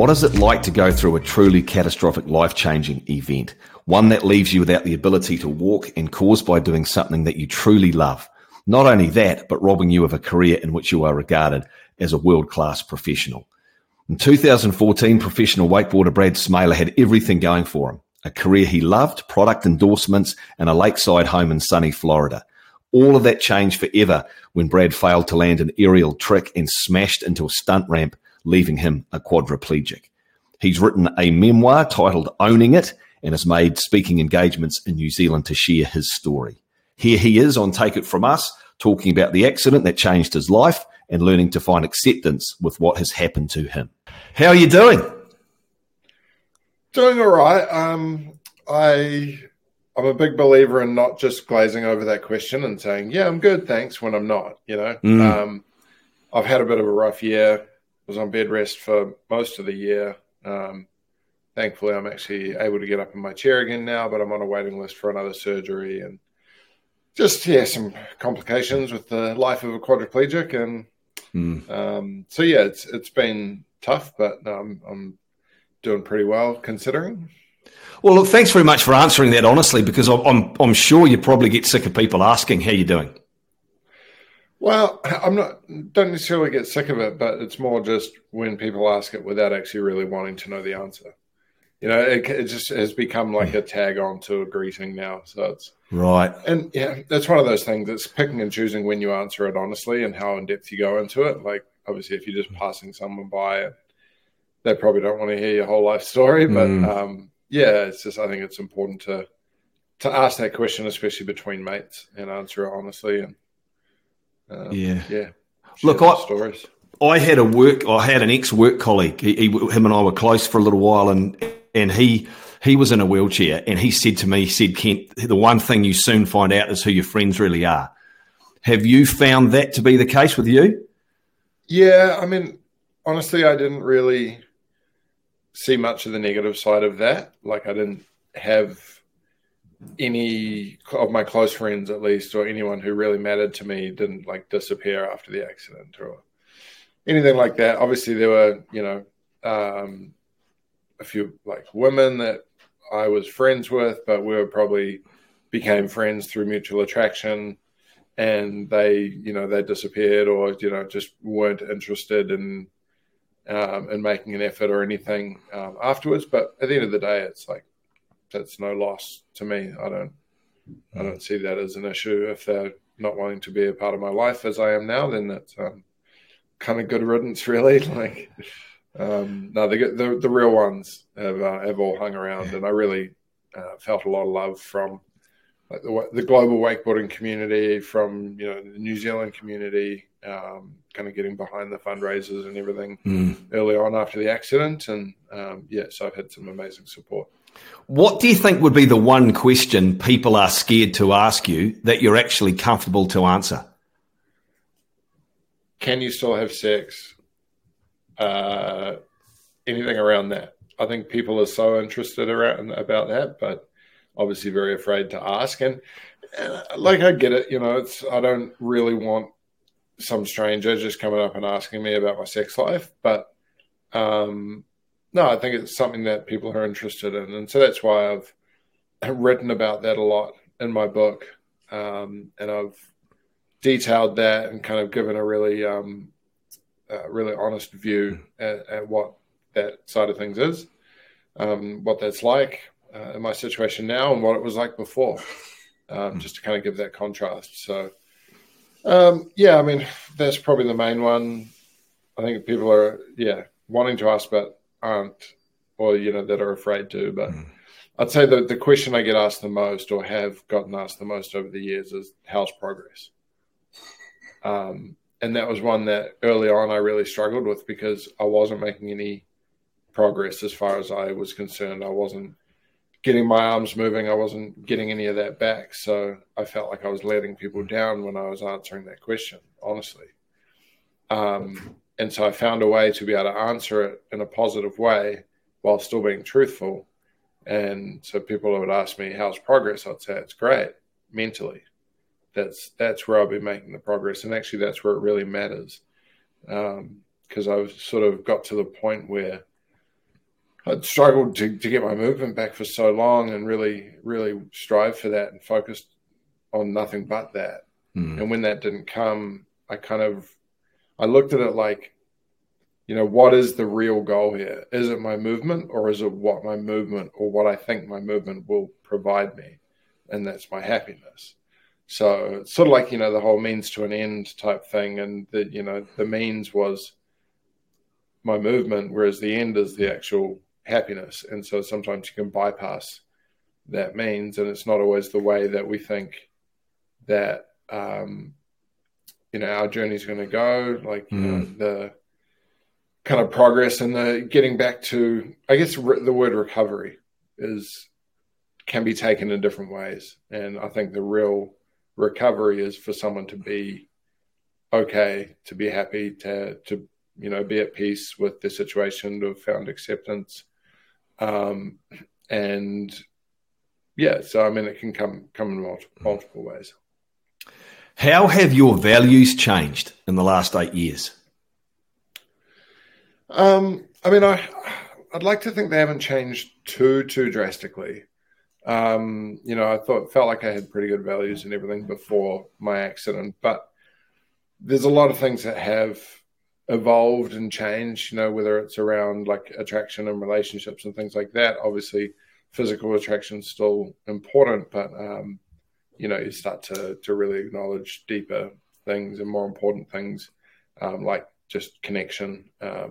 What is it like to go through a truly catastrophic, life-changing event? One that leaves you without the ability to walk and caused by doing something that you truly love. Not only that, but robbing you of a career in which you are regarded as a world-class professional. In 2014, professional wakeboarder Brad Smaler had everything going for him. A career he loved, product endorsements, and a lakeside home in sunny Florida. All of that changed forever when Brad failed to land an aerial trick and smashed into a stunt ramp, leaving him a quadriplegic. He's written a memoir titled Owning It and has made speaking engagements in New Zealand to share his story. Here he is on Take It From Us, talking about the accident that changed his life and learning to find acceptance with what has happened to him. How are you doing? Doing all right. I'm a big believer in not just glazing over that question and saying, yeah, I'm good, thanks, when I'm not, I've had a bit of a rough year. Was on bed rest for most of the year. Thankfully, I'm actually able to get up in my chair again now, but I'm on a waiting list for another surgery and just, some complications with the life of a quadriplegic. And it's been tough, but I'm doing pretty well considering. Well, look, thanks very much for answering that honestly, because I'm sure you probably get sick of people asking how you're doing. Well, don't necessarily get sick of it, but it's more just when people ask it without actually really wanting to know the answer. It just has become like a tag on to a greeting now. So it's right. And that's one of those things that's picking and choosing when you answer it honestly and how in depth you go into it. Like obviously if you're just passing someone by, they probably don't want to hear your whole life story, but it's just, I think it's important to ask that question, especially between mates, and answer it honestly. And look, I had an ex-work colleague. Him and I were close for a little while, and he was in a wheelchair, and he said to me, Kent, the one thing you soon find out is who your friends really are. Have you found that to be the case with you? Yeah, I mean, honestly, I didn't really see much of the negative side of that. Like I didn't have any of my close friends, at least, or anyone who really mattered to me didn't like disappear after the accident or anything like that. Obviously there were, a few like women that I was friends with, but we probably became friends through mutual attraction, and they disappeared or, just weren't interested in making an effort or anything afterwards. But at the end of the day, it's like, that's no loss to me. I don't see that as an issue. If they're not wanting to be a part of my life as I am now, then that's kind of good riddance, really. Like, no, the real ones have all hung around, and I really felt a lot of love from like the global wakeboarding community, from the New Zealand community, kind of getting behind the fundraisers and everything early on after the accident, and so I've had some amazing support. What do you think would be the one question people are scared to ask you that you're actually comfortable to answer? Can you still have sex? Anything around that. I think people are so interested about that, but obviously very afraid to ask. And like, I get it, I don't really want some stranger just coming up and asking me about my sex life, but no, I think it's something that people are interested in. And so that's why I've written about that a lot in my book. And I've detailed that and kind of given a really, really honest view at what that side of things is, what that's like in my situation now and what it was like before, just to kind of give that contrast. So, I mean, that's probably the main one. I think people are, wanting to ask but aren't, or, that are afraid to. But I'd say that the question I get asked the most, or have gotten asked the most over the years, is how's progress? And that was one that early on I really struggled with, because I wasn't making any progress as far as I was concerned. I wasn't getting my arms moving. I wasn't getting any of that back. So I felt like I was letting people down when I was answering that question, honestly. And so I found a way to be able to answer it in a positive way while still being truthful. And so people would ask me, how's progress? I'd say, it's great mentally. That's where I'll be making the progress. And actually that's where it really matters. Because I've sort of got to the point where I'd struggled to get my movement back for so long, and really, really strive for that and focused on nothing but that. And when that didn't come, I looked at it like, what is the real goal here? Is it my movement, or is it what my movement, or what I think my movement will provide me? And that's my happiness. So it's sort of like, the whole means to an end type thing. And the means was my movement, whereas the end is the actual happiness. And so sometimes you can bypass that means, and it's not always the way that we think that, our journey is going to go. Like, the kind of progress and the getting back to, I guess the word recovery can be taken in different ways. And I think the real recovery is for someone to be okay, to be happy, to be at peace with the situation, to have found acceptance. And yeah, so I mean, it can come in multiple ways. How have your values changed in the last 8 years? I mean, I'd like to think they haven't changed too drastically. I felt like I had pretty good values and everything before my accident, but there's a lot of things that have evolved and changed, whether it's around like attraction and relationships and things like that. Obviously, physical attraction is still important, but, you start to really acknowledge deeper things and more important things, like just connection.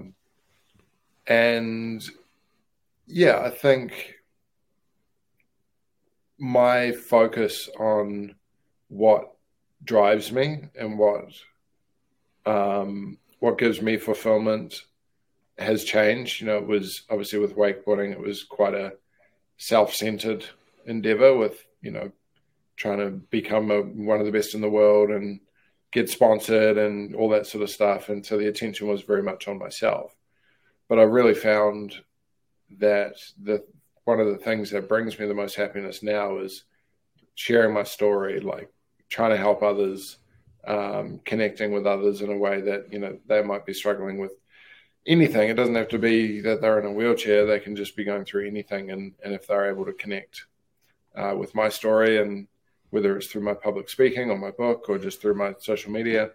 And yeah, I think my focus on what drives me and what gives me fulfillment has changed. It was obviously with wakeboarding, it was quite a self-centered endeavor with, trying to become one of the best in the world and get sponsored and all that sort of stuff. And so the attention was very much on myself. But I really found that one of the things that brings me the most happiness now is sharing my story, like trying to help others, connecting with others in a way that, they might be struggling with anything. It doesn't have to be that they're in a wheelchair. They can just be going through anything. And if they're able to connect with my story, and whether it's through my public speaking or my book or just through my social media,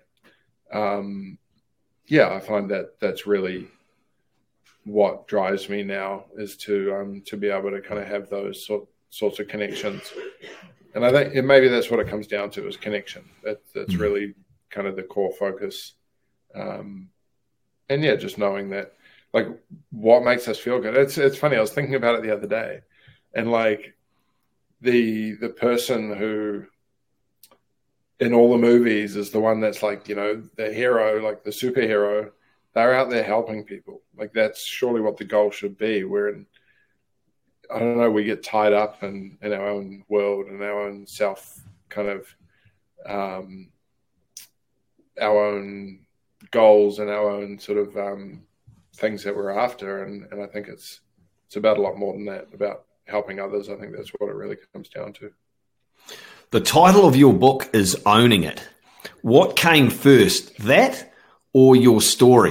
I find that that's really what drives me now, is to be able to kind of have those sorts of connections. And I think maybe that's what it comes down to, is connection. That's really kind of the core focus. And yeah, just knowing that, like, what makes us feel good. It's funny. I was thinking about it the other day, and like the person who in all the movies is the one that's like, the hero, like the superhero. They're out there helping people. Like, that's surely what the goal should be. I don't know, we get tied up in our own world and our own self kind of, our own goals and our own sort of things that we're after. And I think it's about a lot more than that, about helping others. I think that's what it really comes down to. The title of your book is Owning It. What came first, that or your story?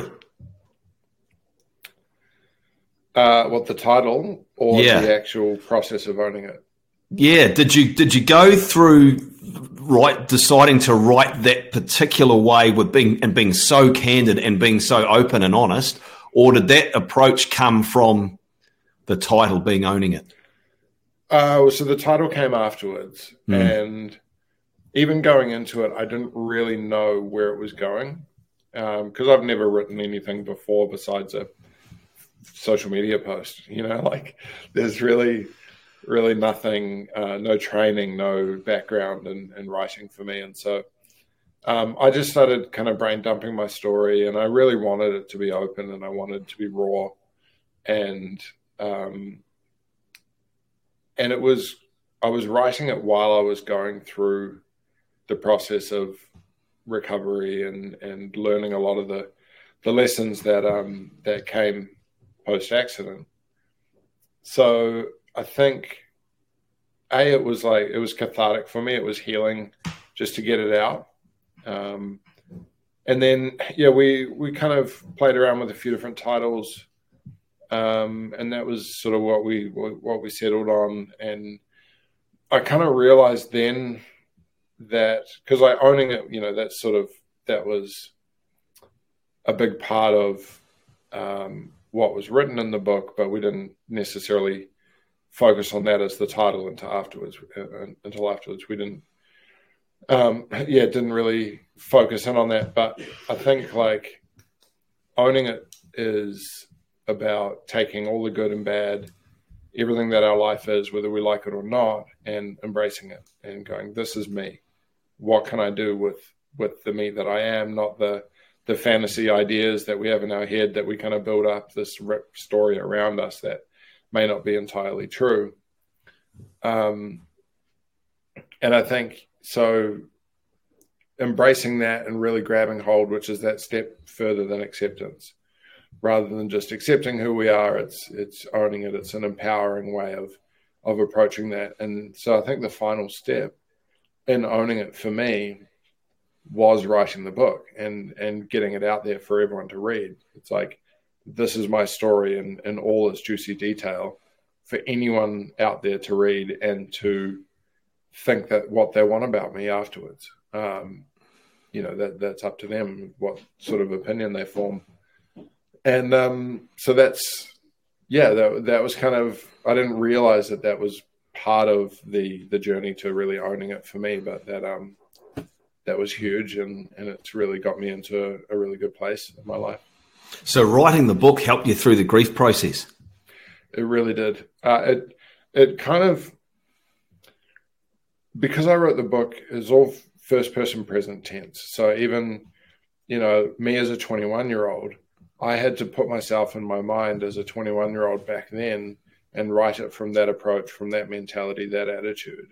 The title or the actual process of owning it? Yeah. Did you go through deciding to write that particular way with being so candid and being so open and honest, or did that approach come from the title being Owning It? So the title came afterwards, and even going into it, I didn't really know where it was going, because I've never written anything before besides a social media post. Like, there's really nothing, no training, no background in writing for me. And so I just started kind of brain dumping my story, and I really wanted it to be open, and I wanted it to be raw. And I was writing it while I was going through the process of recovery and learning a lot of the lessons that came post-accident. So I think, it was cathartic for me. It was healing just to get it out. And then, we kind of played around with a few different titles. and that was sort of what we settled on. And I kind of realized then that, because owning it, that was a big part of what was written in the book, but we didn't necessarily focus on that as the title until afterwards. We didn't, didn't really focus in on that. But I think like owning it is about taking all the good and bad, everything that our life is, whether we like it or not, and embracing it and going, this is me. What can I do with the me that I am, not the fantasy ideas that we have in our head that we kind of build up this story around us that may not be entirely true. And I think so embracing that and really grabbing hold, which is that step further than acceptance, rather than just accepting who we are, it's owning it. It's an empowering way of approaching that. And so I think the final step in owning it for me was writing the book and getting it out there for everyone to read. It's like, this is my story in all its juicy detail for anyone out there to read and to think that what they want about me afterwards. That's up to them, what sort of opinion they form. And so that's, that was kind of, I didn't realize that was part of the journey to really owning it for me, but that was huge, and it's really got me into a really good place in my life. So writing the book helped you through the grief process? It really did. It kind of, because I wrote the book, is all first person present tense. So even, me as a 21-year-old, I had to put myself in my mind as a 21-year-old back then and write it from that approach, from that mentality, that attitude.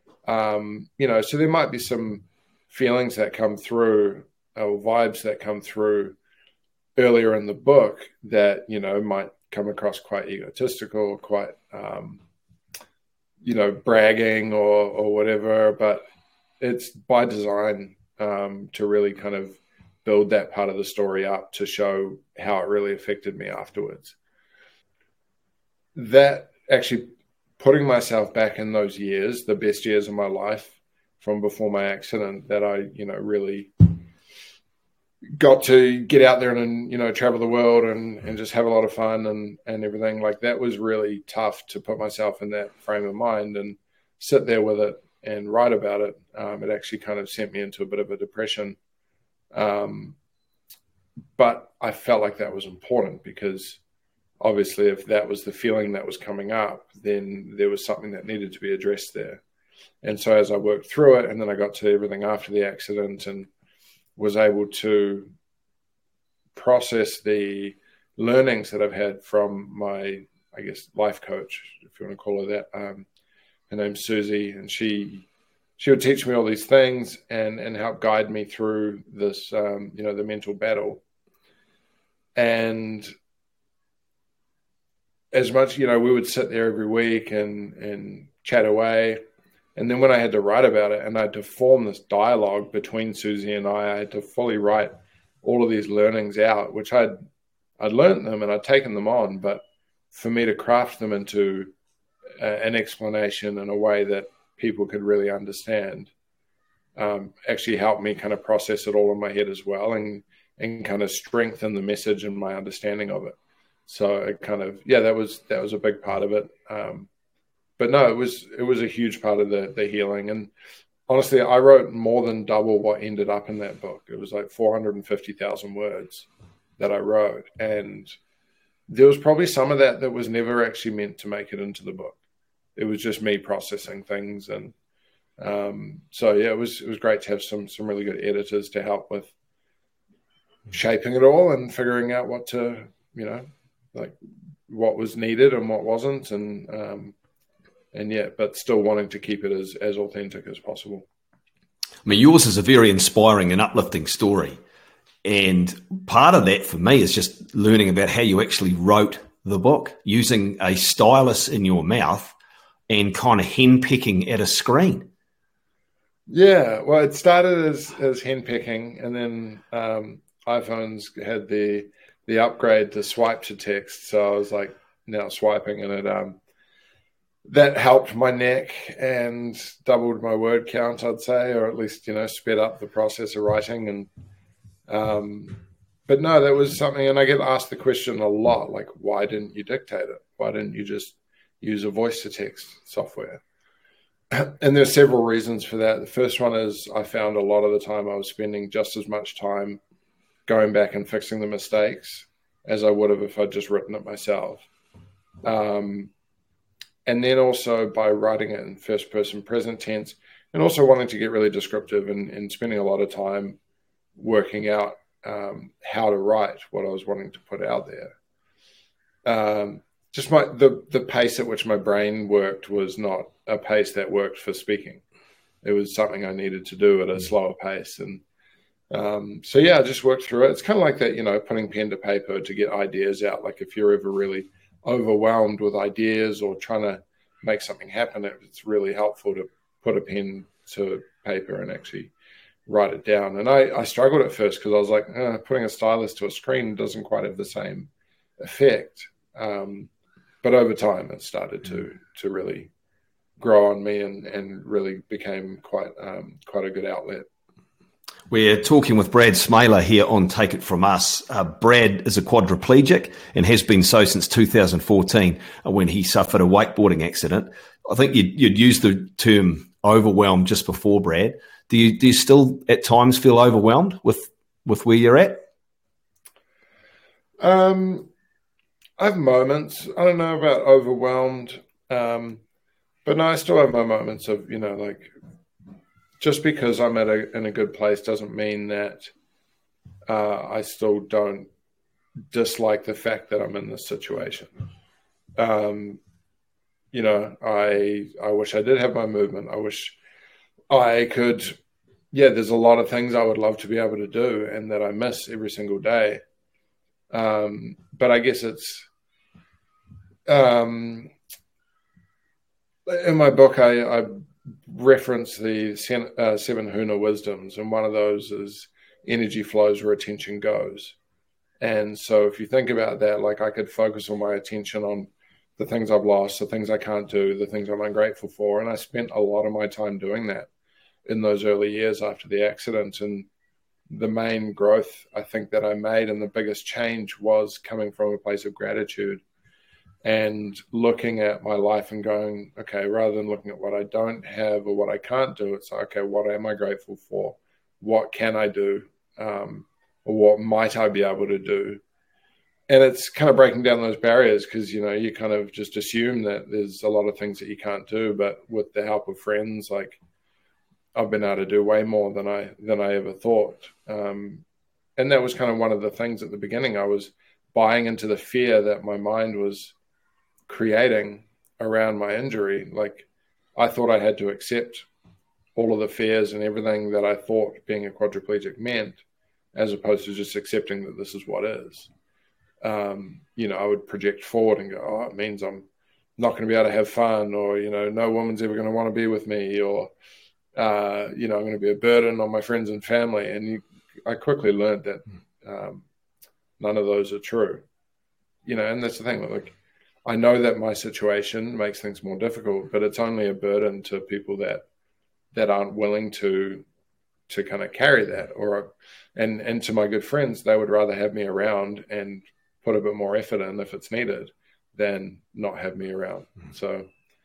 So there might be some feelings that come through, or vibes that come through earlier in the book that, might come across quite egotistical, quite, bragging or whatever, but it's by design to really kind of build that part of the story up to show how it really affected me afterwards. That actually putting myself back in those years, the best years of my life from before my accident, that I, really got to get out there and, travel the world and just have a lot of fun and everything like that, was really tough to put myself in that frame of mind and sit there with it and write about it. It actually kind of sent me into a bit of a depression. But I felt like that was important, because obviously if that was the feeling that was coming up, then there was something that needed to be addressed there. And so as I worked through it, and then I got to everything after the accident and was able to process the learnings that I've had from my, I guess, life coach, if you want to call her that. Her name's Susie, and she would teach me all these things and help guide me through this, the mental battle. And as much, we would sit there every week and chat away. And then when I had to write about it and I had to form this dialogue between Susie and I had to fully write all of these learnings out, which I'd learned them and I'd taken them on, but for me to craft them into an explanation in a way that people could really understand, actually helped me kind of process it all in my head as well and kind of strengthen the message and my understanding of it. So it kind of, that was a big part of it. But no, it was a huge part of the healing. And honestly, I wrote more than double what ended up in that book. It was like 450,000 words that I wrote. And there was probably some of that was never actually meant to make it into the book. It was just me processing things. And it was great to have some really good editors to help with shaping it all and figuring out what to, what was needed and what wasn't. But still wanting to keep it as authentic as possible. I mean, yours is a very inspiring and uplifting story. And part of that for me is just learning about how you actually wrote the book, using a stylus in your mouth and kind of henpecking at a screen. Yeah, well, it started as henpecking, and then iPhones had the the upgrade to swipe to text. So I was like now swiping, and it that helped my neck and doubled my word count, I'd say, or at least, sped up the process of writing. And but no, that was something, and I get asked the question a lot, like, why didn't you dictate it? Why didn't you just use a voice to text software? And there's several reasons for that. The first one is I found a lot of the time I was spending just as much time going back and fixing the mistakes as I would have if I'd just written it myself. And then also by writing it in first person present tense, and also wanting to get really descriptive and spending a lot of time working out how to write what I was wanting to put out there. Just the pace at which my brain worked was not a pace that worked for speaking. It was something I needed to do at a slower pace. And so, yeah, I just worked through it. It's kind of like that, putting pen to paper to get ideas out. Like if you're ever really overwhelmed with ideas or trying to make something happen, it's really helpful to put a pen to paper and actually write it down. And I struggled at first because I was like, putting a stylus to a screen doesn't quite have the same effect. But over time, it started to really grow on me and really became quite a good outlet. We're talking with Brad Smaler here on Take It From Us. Brad is a quadriplegic and has been so since 2014 when he suffered a wakeboarding accident. I think you'd used the term overwhelmed just before, Brad. Do you still at times feel overwhelmed with where you're at? I have moments. I don't know about overwhelmed, but no, I still have my moments of, like, just because I'm in a good place doesn't mean that I still don't dislike the fact that I'm in this situation. I wish I did have my movement. I wish I could. Yeah, there's a lot of things I would love to be able to do and that I miss every single day. But I guess it's in my book, I reference the 7 Huna wisdoms, and one of those is energy flows where attention goes. And so if you think about that, like I could focus all my attention on the things I've lost, the things I can't do, the things I'm ungrateful for. And I spent a lot of my time doing that in those early years after the accident. And the main growth I think that I made and the biggest change was coming from a place of gratitude and looking at my life and going, okay, rather than looking at what I don't have or what I can't do, it's like, okay, what am I grateful for? What can I do? Or what might I be able to do? And it's kind of breaking down those barriers because, you kind of just assume that there's a lot of things that you can't do. But with the help of friends, like I've been able to do way more than I ever thought. And that was kind of one of the things at the beginning. I was buying into the fear that my mind was creating around my injury. Like I thought I had to accept all of the fears and everything that I thought being a quadriplegic meant, as opposed to just accepting that this is what is. I would project forward and go, oh, it means I'm not going to be able to have fun, or, no woman's ever going to want to be with me, or, I'm going to be a burden on my friends and family. And I quickly learned that none of those are true, and that's the thing. Like, I know that my situation makes things more difficult, but it's only a burden to people that aren't willing to kind of carry that, and to my good friends, they would rather have me around and put a bit more effort in if it's needed than not have me around. So,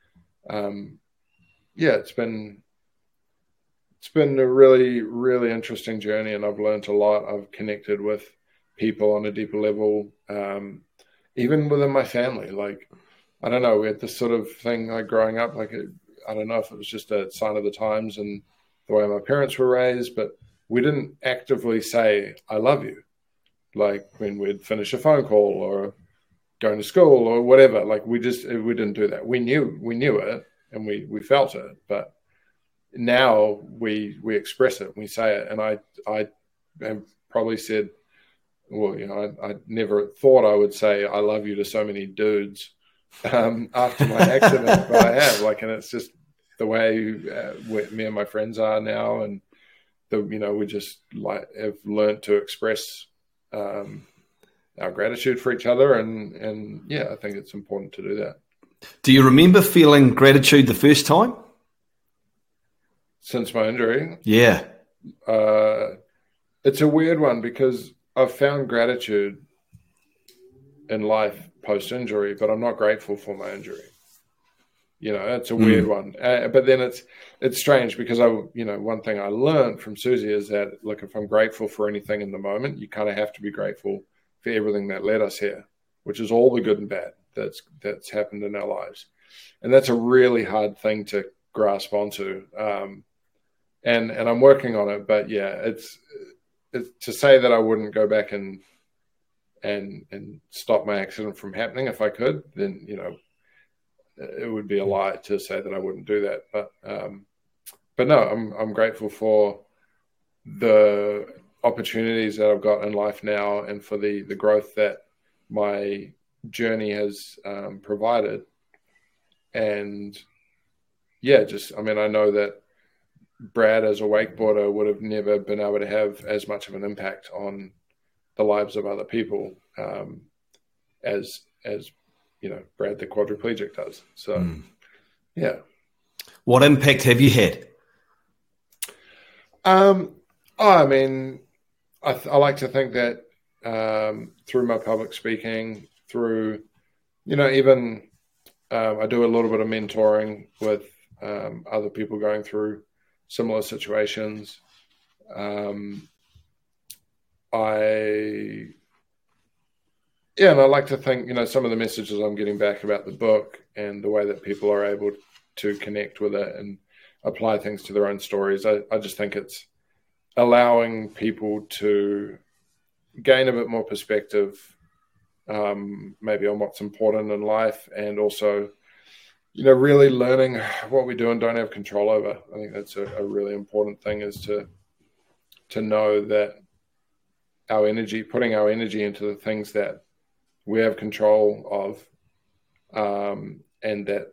it's been a really, really interesting journey, and I've learned a lot. I've connected with people on a deeper level, even within my family. Like, I don't know, we had this sort of thing like growing up, I don't know if it was just a sign of the times and the way my parents were raised, but we didn't actively say, I love you. Like when we'd finish a phone call or going to school or whatever, like we didn't do that. We knew it and we felt it, but now we express it, we say it. And I have probably said, well, I never thought I would say I love you to so many dudes after my accident, but I have, and it's just the way me and my friends are now, and we just have learned to express our gratitude for each other. And yeah, I think it's important to do that. Do you remember feeling gratitude the first time? Since my injury? Yeah. It's a weird one because I've found gratitude in life post-injury, but I'm not grateful for my injury. It's a weird one. But then it's strange because one thing I learned from Susie is that, look, if I'm grateful for anything in the moment, you kind of have to be grateful for everything that led us here, which is all the good and bad that's happened in our lives. And that's a really hard thing to grasp onto. And I'm working on it, but yeah, it's to say that I wouldn't go back and stop my accident from happening if I could, then, it would be a lie to say that I wouldn't do that. But no, I'm grateful for the opportunities that I've got in life now and for the growth that my journey has provided. And yeah, I know that Brad as a wakeboarder would have never been able to have as much of an impact on the lives of other people as Brad the quadriplegic does. So yeah. What impact have you had? I like to think that through my public speaking, through even I do a little bit of mentoring with other people going through similar situations. And I like to think, some of the messages I'm getting back about the book and the way that people are able to connect with it and apply things to their own stories. I just think it's allowing people to gain a bit more perspective, maybe on what's important in life, and also, really learning what we do and don't have control over. I think that's a really important thing, is to know that putting our energy into the things that we have control of, and that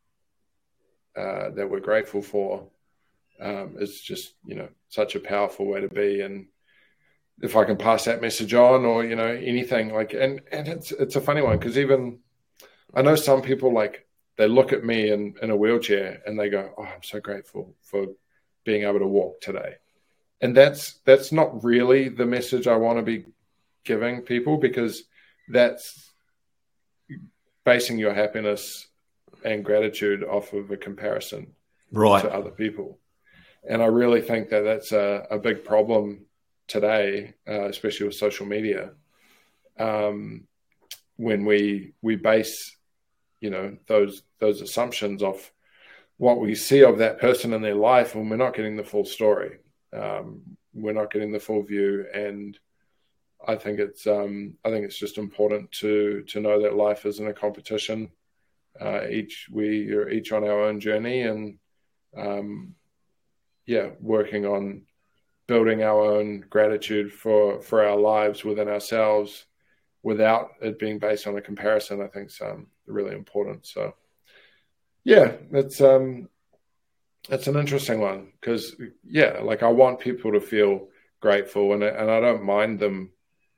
we're grateful for, is just, such a powerful way to be. And if I can pass that message on, or, anything like, and it's a funny one, because even I know some people, like, they look at me in a wheelchair and they go, "Oh, I'm so grateful for being able to walk today." And that's not really the message I want to be giving people, because that's basing your happiness and gratitude off of a comparison to other people. And I really think that that's a big problem today, especially with social media, when we base, those assumptions off what we see of that person in their life, when we're not getting the full story. We're not getting the full view. And I think it's just important to know that life isn't a competition. We are each on our own journey, and working on building our own gratitude for our lives within ourselves, without it being based on a comparison, I think is really important. So yeah, that's an interesting one, because I want people to feel grateful, and I don't mind them,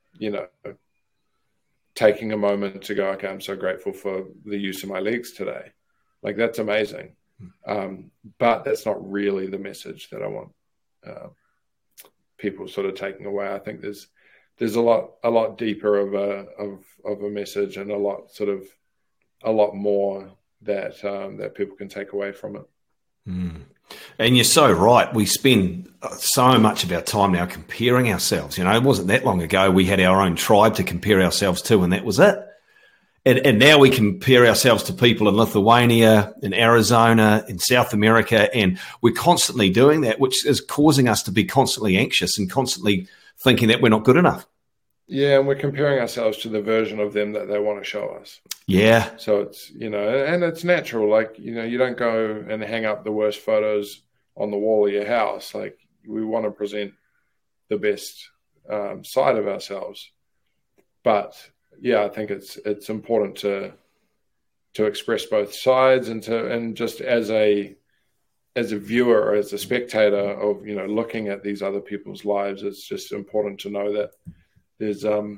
taking a moment to go, okay, I'm so grateful for the use of my legs today. Like, that's amazing. But that's not really the message that I want people sort of taking away. I think there's a lot deeper of a message, and a lot more that people can take away from it. And you're so right. We spend so much of our time now comparing ourselves. It wasn't that long ago we had our own tribe to compare ourselves to, and that was it. And now we compare ourselves to people in Lithuania, in Arizona, in South America, and we're constantly doing that, which is causing us to be constantly anxious and constantly thinking that we're not good enough. Yeah, and we're comparing ourselves to the version of them that they want to show us. Yeah. So it's, and it's natural. Like, you don't go and hang up the worst photos on the wall of your house. Like, we want to present the best side of ourselves. But yeah, I think it's important to express both sides, and just as a viewer or as a spectator of, looking at these other people's lives, it's just important to know that there's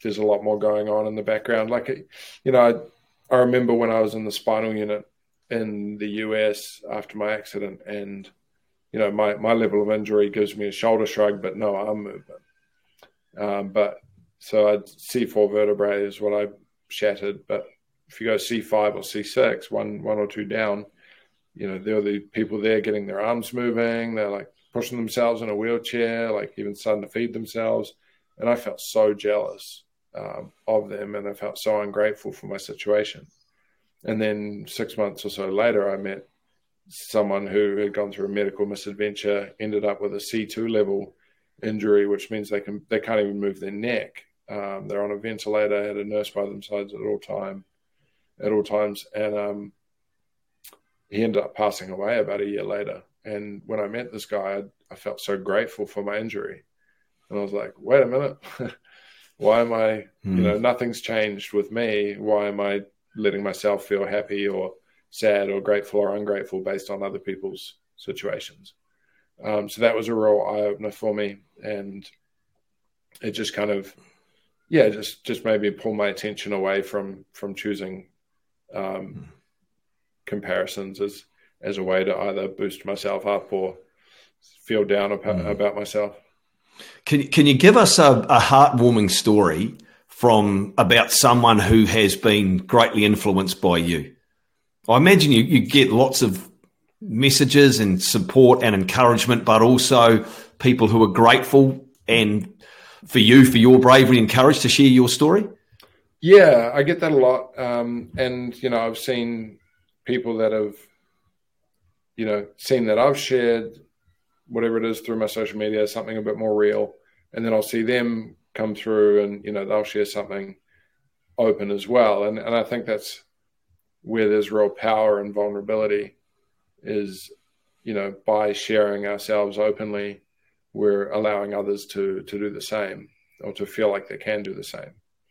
there's a lot more going on in the background. Like, you know, I remember when I was in the spinal unit in the US after my accident, and, you know, my level of injury gives me a shoulder shrug, but no arm movement. But so I'd C4 vertebrae is what I shattered. But if you go C5 or C6, one or two down, you know, there are the people there getting their arms moving. They're like pushing themselves in a wheelchair, like even starting to feed themselves. And I felt so jealous of them, and I felt so ungrateful for my situation. And then 6 months or so later, I met someone who had gone through a medical misadventure, ended up with a C2 level injury, which means they can't even move their neck. They're on a ventilator, had a nurse by their sides at all times, and he ended up passing away about a year later. And when I met this guy, I felt so grateful for my injury, and I was like, wait a minute. Why am I, you know, nothing's changed with me. Why am I letting myself feel happy or sad or grateful or ungrateful based on other people's situations? So that was a real eye-opener for me. And it just kind of, just made me pull my attention away from choosing comparisons as a way to either boost myself up or feel down about myself. Can you give us a heartwarming story from about someone who has been greatly influenced by you? I imagine you get lots of messages and support and encouragement, but also people who are grateful and for your bravery and courage to share your story. Yeah, I get that a lot. And, you know, I've seen people that have, you know, seen that I've shared whatever it is through my social media, something a bit more real. And then I'll see them come through and, you know, they'll share something open as well. And I think that's where there's real power and vulnerability is, you know, by sharing ourselves openly, we're allowing others to do the same or to feel like they can do the same.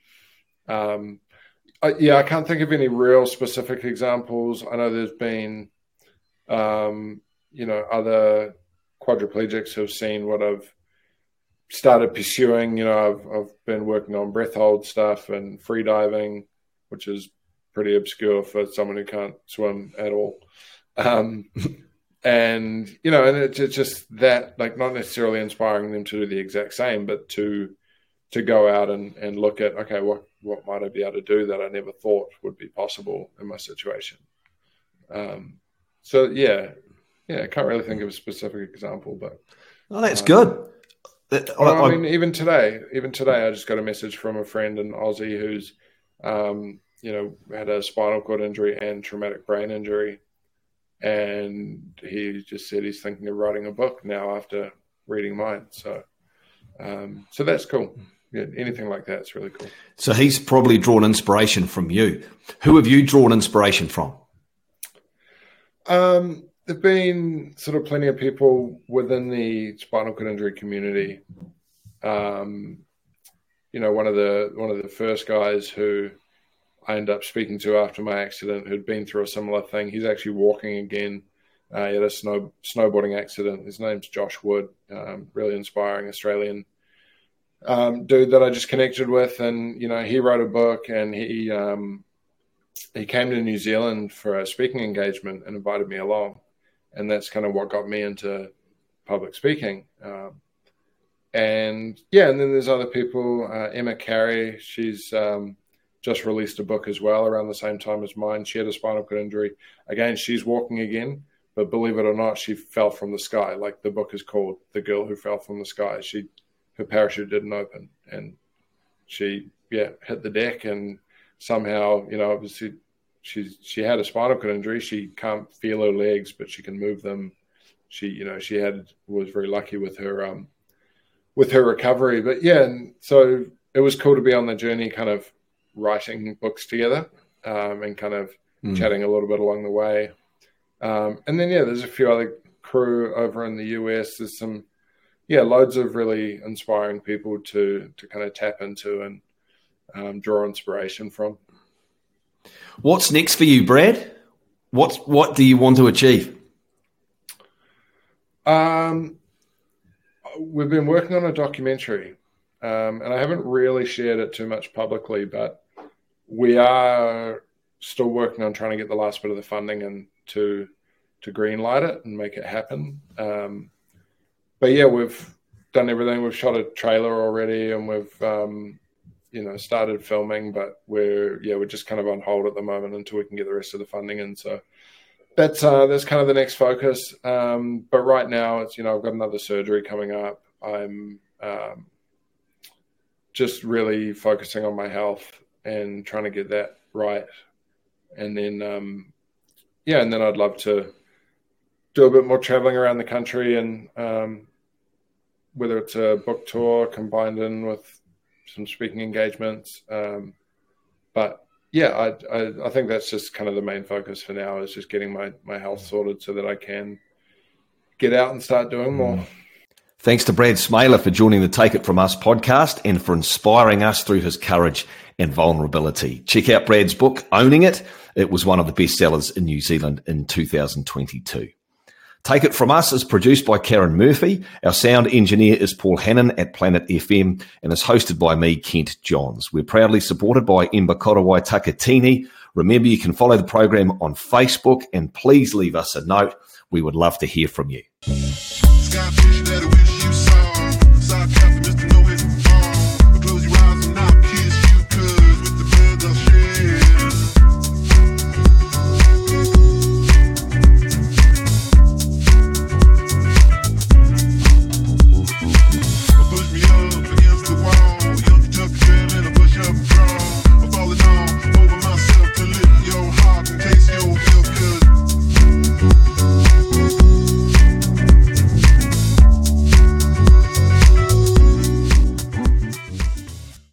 I can't think of any real specific examples. I know there's been, you know, other quadriplegics who have seen what I've started pursuing. You know, I've been working on breath hold stuff and free diving, which is pretty obscure for someone who can't swim at all. And, you know, and it's just that, like, not necessarily inspiring them to do the exact same, but to go out and look at, okay, what might I be able to do that I never thought would be possible in my situation? So I can't really think of a specific example, but. Oh, that's good. I mean, even today, I just got a message from a friend in Aussie who's, you know, had a spinal cord injury and traumatic brain injury. And he just said he's thinking of writing a book now after reading mine. So that's cool. Yeah, anything like that is really cool. So he's probably drawn inspiration from you. Who have you drawn inspiration from? There've been sort of plenty of people within the spinal cord injury community. You know, one of the first guys who I ended up speaking to after my accident, who'd been through a similar thing. He's actually walking again. He had a snowboarding accident. His name's Josh Wood, really inspiring Australian dude that I just connected with. And, you know, he wrote a book, and he came to New Zealand for a speaking engagement and invited me along. And that's kind of what got me into public speaking. And then there's other people. Emma Carey, she's just released a book as well around the same time as mine. She had a spinal cord injury. Again, she's walking again, but believe it or not, she fell from the sky. Like, the book is called The Girl Who Fell from the Sky. Her parachute didn't open, and she hit the deck, and somehow, you know, obviously she had a spinal cord injury. She can't feel her legs, but she can move them. She was very lucky with her recovery. But and so it was cool to be on the journey, kind of writing books together, and kind of chatting a little bit along the way. And then there's a few other crew over in the US. There's some loads of really inspiring people to kind of tap into and draw inspiration from. What's next for you, Brad? What do you want to achieve? We've been working on a documentary. and I haven't really shared it too much publicly, but we are still working on trying to get the last bit of the funding and to greenlight it and make it happen. But yeah, we've done everything. We've shot a trailer already, and we've started filming, but we're just kind of on hold at the moment until we can get the rest of the funding in. So that's kind of the next focus. But right now it's, I've got another surgery coming up. I'm just really focusing on my health and trying to get that right. And then, and then I'd love to do a bit more traveling around the country, and whether it's a book tour combined in with some speaking engagements. But yeah, I think that's just kind of the main focus for now, is just getting my health sorted so that I can get out and start doing more. Thanks to Brad Smaler for joining the Take It From Us podcast and for inspiring us through his courage and vulnerability. Check out Brad's book, Owning It. It was one of the best sellers in New Zealand in 2022. Take It From Us is produced by Karen Murphy. Our sound engineer is Paul Hannon at Planet FM and is hosted by me, Kent Johns. We're proudly supported by Emba Korowai Takatini. Remember, you can follow the program on Facebook, and please leave us a note. We would love to hear from you.